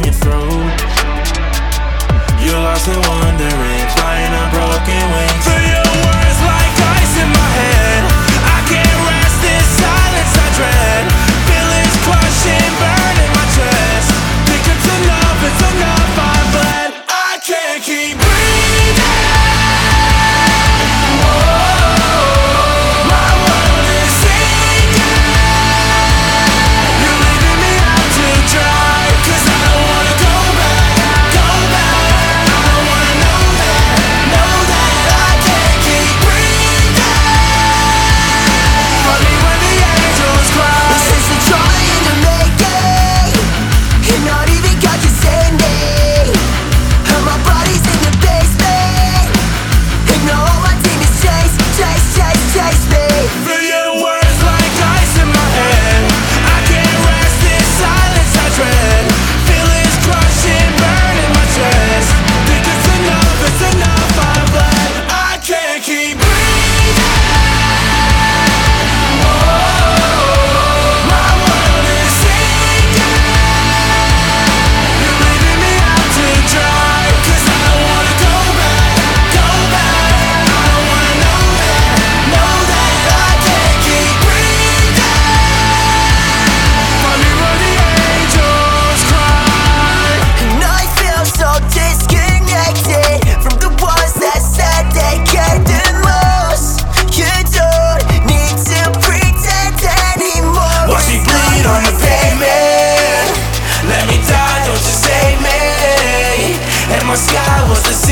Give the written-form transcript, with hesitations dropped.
down your throat. You're lost and wondering, flying on broken wings. Feel your words like ice in my head. I can't rest in silence, I dread. Feelings crushing, burning my chest. Think it's enough, I've bled. I can't keep breathing. My sky was the sea.